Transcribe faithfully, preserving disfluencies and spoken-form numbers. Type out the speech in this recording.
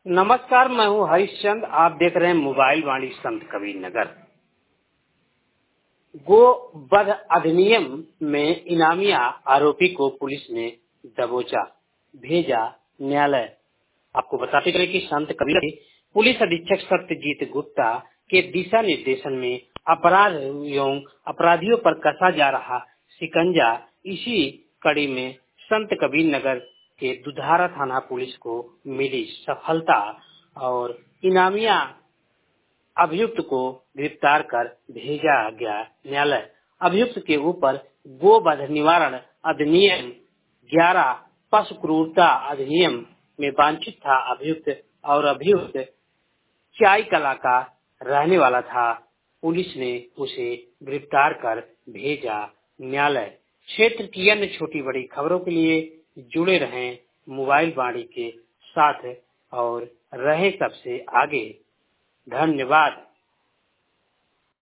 नमस्कार, मैं हूं हरिश्चंद। आप देख रहे हैं मोबाइल वाणी संत कबीर नगर। गो वध अधिनियम में इनामिया आरोपी को पुलिस ने दबोचा, भेजा न्यायालय। आपको बताते चले कि संत कबीर के पुलिस अधीक्षक सत्यजीत गुप्ता के दिशा निर्देशन में अपराध एवं अपराधियों पर कसा जा रहा शिकंजा, इसी कड़ी में संत कबीर नगर के दुधारा थाना पुलिस को मिली सफलता और इनामिया अभियुक्त को गिरफ्तार कर भेजा गया न्यायालय। अभियुक्त के ऊपर गोवध निवारण अधिनियम ग्यारह, पशु क्रूरता अधिनियम में वांछित था। अभियुक्त और अभियुक्त चाय कला का रहने वाला था। पुलिस ने उसे गिरफ्तार कर भेजा न्यायालय। क्षेत्र की अन्य छोटी बड़ी खबरों के लिए जुड़े रहें मोबाइल वाणी के साथ और रहे सबसे आगे। धन्यवाद।